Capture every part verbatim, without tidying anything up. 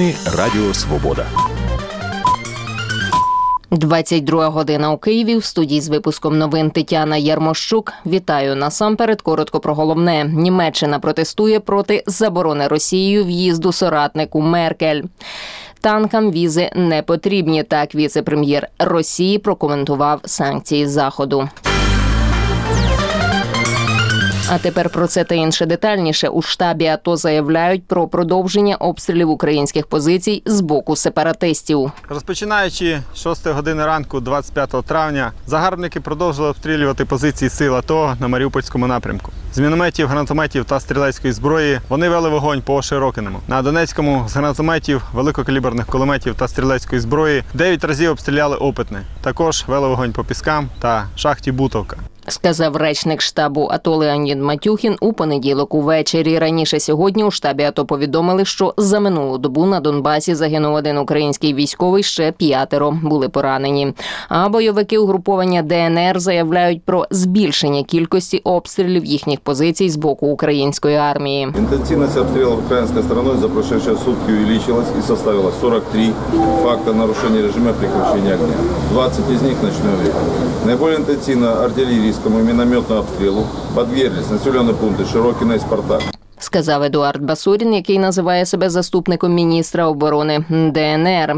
Новини Радіо Свобода. двадцять друга година у Києві. В студії з випуском новин Тетяна Ярмощук. Вітаю. Насамперед коротко про головне. Німеччина протестує проти заборони Росією в'їзду соратнику Меркель. Танкам візи не потрібні, так віце-прем'єр Росії прокоментував санкції Заходу. А тепер про це та інше детальніше. У штабі АТО заявляють про продовження обстрілів українських позицій з боку сепаратистів. Розпочинаючи з шостої години ранку двадцять п'ятого травня, загарбники продовжили обстрілювати позиції сил АТО на Маріупольському напрямку. З мінометів, гранатометів та стрілецької зброї вони вели вогонь по Широкиному. На Донецькому з гранатометів, великокаліберних кулеметів та стрілецької зброї дев'ять разів обстріляли Опитне. Також вели вогонь по Піскам та шахті Бутовка. Сказав речник штабу АТО Леонід Матюхін у понеділок увечері. Раніше сьогодні у штабі АТО повідомили, що за минулу добу на Донбасі загинув один український військовий, ще п'ятеро були поранені. А бойовики угруповання ДНР заявляють про збільшення кількості обстрілів їхніх позицій з боку української армії. Інтенсивність обстрілів українською стороною за прошедшие сутки увеличилась і составила сорок три факта нарушення режиму прекращення огня. двадцять із них ночне время. Найбільш інтенсивно артилерійська и минометного обстрелу подверглись населенные пункты Широкино и Спартак. Сказав Едуард Басурін, який називає себе заступником міністра оборони ДНР.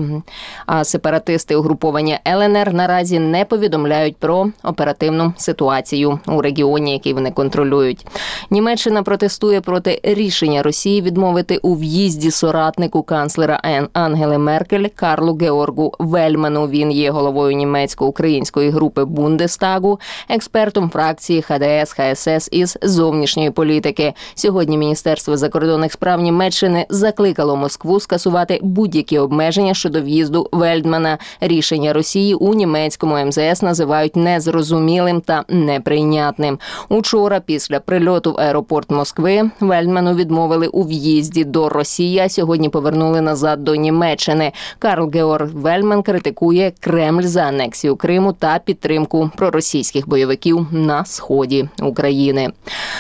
А сепаратисти угруповання ЛНР наразі не повідомляють про оперативну ситуацію у регіоні, який вони контролюють. Німеччина протестує проти рішення Росії відмовити у в'їзді соратнику канцлера Ангели Меркель Карлу Георгу Вельману. Він є головою німецько-української групи Бундестагу, експертом фракції ХДС ХСС із зовнішньої політики. Сьогодні Міністерство закордонних справ Німеччини закликало Москву скасувати будь-які обмеження щодо в'їзду Вельдмана. Рішення Росії у німецькому ем зе ес називають незрозумілим та неприйнятним. Учора після прильоту в аеропорт Москви Вельдману відмовили у в'їзді до Росії, а сьогодні повернули назад до Німеччини. Карл Георг Вельман критикує Кремль за анексію Криму та підтримку проросійських бойовиків на сході України.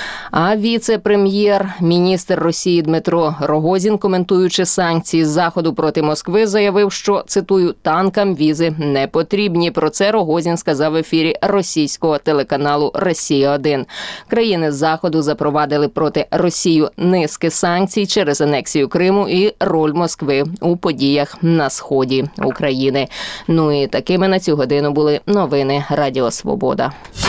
А віце-прем'єр, міністр Росії Дмитро Рогозін, коментуючи санкції Заходу проти Москви, заявив, що, цитую, «танкам візи не потрібні». Про це Рогозін сказав в ефірі російського телеканалу «Росія один». Країни Заходу запровадили проти Росії низки санкцій через анексію Криму і роль Москви у подіях на сході України. Ну і такими на цю годину були новини Радіо Свобода.